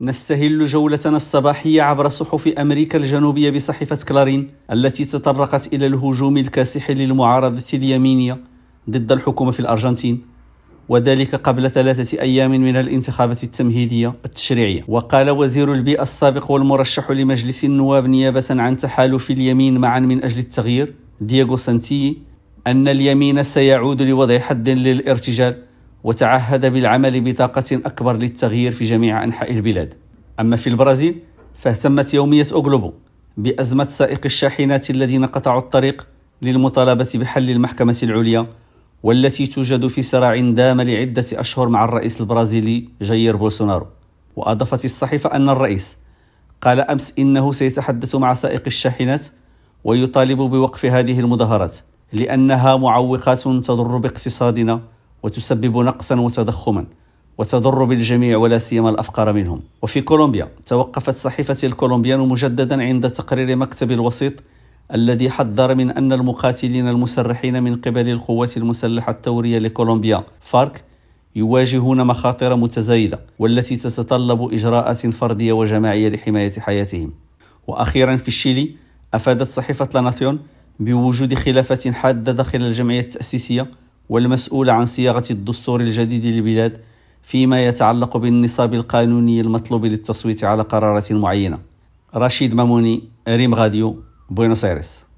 نستهل جولتنا الصباحية عبر صحف أمريكا الجنوبية بصحيفة كلارين التي تطرقت إلى الهجوم الكاسح للمعارضة اليمينية ضد الحكومة في الأرجنتين، وذلك قبل 3 أيام من الانتخابات التمهيدية التشريعية. وقال وزير البيئة السابق والمرشح لمجلس النواب نيابة عن تحالف اليمين معا من أجل التغيير دييغو سانتيي أن اليمين سيعود لوضع حد للارتجال، وتعهد بالعمل بطاقة أكبر للتغيير في جميع أنحاء البلاد. أما في البرازيل فاهتمت يومية أوغلوبو بأزمة سائق الشاحنات الذين قطعوا الطريق للمطالبة بحل المحكمة العليا، والتي توجد في صراع دام لعدة أشهر مع الرئيس البرازيلي جاير بولسونارو. وأضافت الصحيفة أن الرئيس قال أمس إنه سيتحدث مع سائق الشاحنات ويطالب بوقف هذه المظاهرات لأنها معوقات تضر باقتصادنا وتسبب نقصا وتضخما وتضر بالجميع ولا سيما الأفقر منهم. وفي كولومبيا توقفت صحيفة الكولومبيان مجددا عند تقرير مكتب الوسيط الذي حذر من أن المقاتلين المسرحين من قبل القوات المسلحة الثورية لكولومبيا فارك يواجهون مخاطر متزايدة والتي تتطلب إجراءات فردية وجماعية لحماية حياتهم. وأخيرا في الشيلي أفادت صحيفة لاناسيون بوجود خلافات حادة داخل الجمعية التأسيسية والمسؤولة عن صياغة الدستور الجديد للبلاد فيما يتعلق بالنصاب القانوني المطلوب للتصويت على قرارات معينة. رشيد ماموني، ريم غاديو، بوينوس آيرس.